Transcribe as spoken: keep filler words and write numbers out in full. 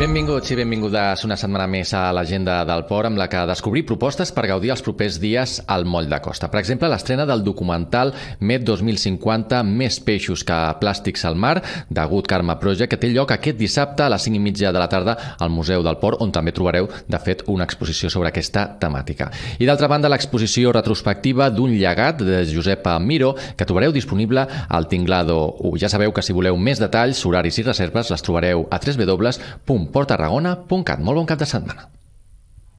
Benvinguts i benvingudes una setmana més a l'Agenda del Port, amb la que descobrir propostes per gaudir els propers dies al Moll de Costa. Per exemple, l'estrena del documental Met dos mil cinquanta, Més peixos que plàstics al mar, de Good Karma Project, que té lloc aquest dissabte a les cinc i mitja de la tarda al Museu del Port, on també trobareu, de fet, una exposició sobre aquesta temàtica. I d'altra banda, l'exposició retrospectiva d'un llegat de Josep Miró, que trobareu disponible al Tinglado u. Ja sabeu que si voleu més detalls, horaris i reserves, les trobareu a w w w punt port tarragona punt cat. Molt bon cap de setmana.